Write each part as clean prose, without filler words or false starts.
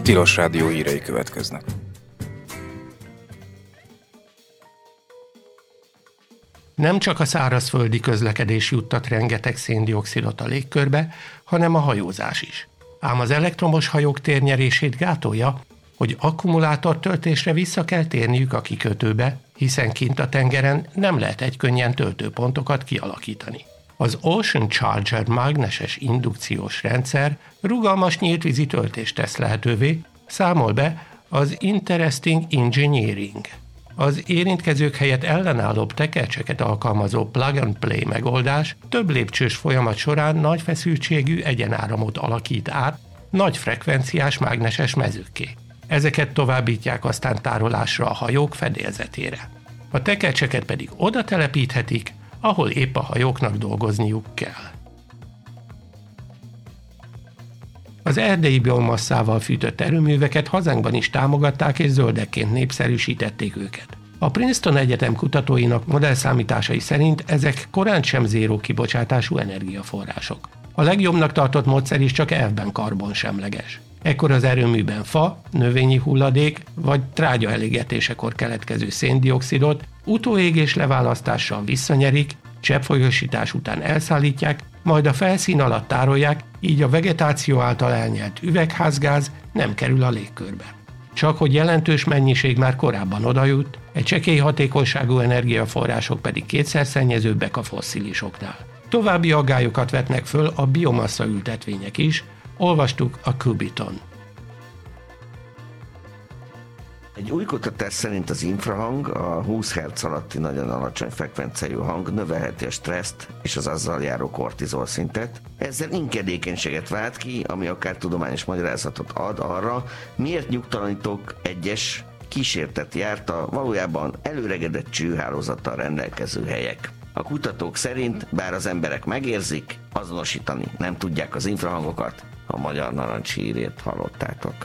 Tilos Rádió hírei következnek. Nem csak a szárazföldi közlekedés juttat rengeteg szén-dioxidot a légkörbe, hanem a hajózás is. Ám az elektromos hajók térnyerését gátolja, hogy akkumulátortöltésre vissza kell térniük a kikötőbe, hiszen kint a tengeren nem lehet egykönnyen töltőpontokat kialakítani. Az Ocean Charger mágneses indukciós rendszer rugalmas nyíltvízi töltést tesz lehetővé, számol be az Interesting Engineering. Az érintkezők helyett ellenállóbb tekercseket alkalmazó plug-and-play megoldás több lépcsős folyamat során nagy feszültségű egyenáramot alakít át nagy frekvenciás mágneses mezőkké. Ezeket továbbítják aztán tárolásra a hajók fedélzetére. A tekercseket pedig oda telepíthetik, ahol épp a hajóknak dolgozniuk kell. Az erdei biomasszával fűtött erőműveket hazánkban is támogatták és zöldekként népszerűsítették őket. A Princeton Egyetem kutatóinak modellszámításai szerint ezek korán sem zéró kibocsátású energiaforrások. A legjobbnak tartott módszer is csak elvben karbonsemleges. Ekkor az erőműben fa, növényi hulladék vagy trágya elégetésekor keletkező széndioxidot utóégés leválasztással visszanyerik, cseppfolyósítás után elszállítják, majd a felszín alatt tárolják, így a vegetáció által elnyelt üvegházgáz nem kerül a légkörbe. Csak hogy jelentős mennyiség már korábban odajut, egy csekély hatékonyságú energiaforrások pedig kétszer szennyezőbbek a fosszilisoknál. További aggályokat vetnek föl a biomassa ültetvények is, olvastuk a Kubiton. Egy új kutatás szerint az infrahang, a 20 Hz alatti nagyon alacsony frekvenciájú hang növelheti a stresszt és az azzal járó kortizol szintet. Ezzel inkedékenységet vált ki, ami akár tudományos magyarázatot ad arra, miért nyugtalanítók egyes kísértet járt a valójában előregedett csőhálózattal rendelkező helyek. A kutatók szerint, bár az emberek megérzik, azonosítani nem tudják az infrahangokat, a magyar narancs hírét hallottátok.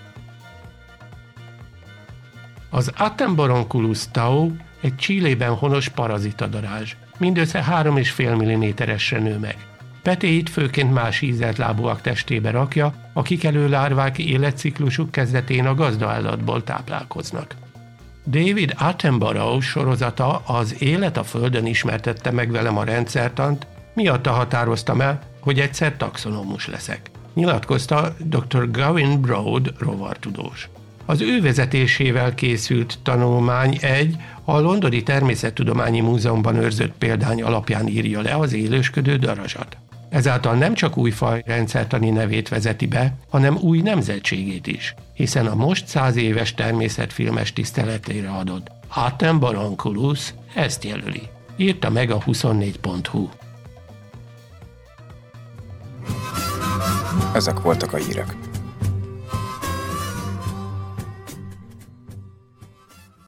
Az Atemboronculus tau egy Chilében honos parazitadarázs. Mindössze 3,5 mm-esre nő meg. Petéit főként más ízeltlábúak testébe rakja, a kikelő lárvák életciklusuk kezdetén a gazdaállatból táplálkoznak. David Attenborough sorozata Az élet a Földön ismertette meg velem a rendszertant, miatta határoztam el, hogy egyszer taxonomus leszek. Nyilatkozta dr. Gavin Broad rovartudós. Az ő vezetésével készült tanulmány a Londoni Természettudományi Múzeumban őrzött példány alapján írja le az élősködő darazsat. Ezáltal nem csak új faj rendszertani nevét vezeti be, hanem új nemzetségét is, hiszen a most 100 éves természetfilmes tiszteletére adott Atemboronculus ezt jelöli. Írta meg a 24.hu. Ezek voltak a hírek.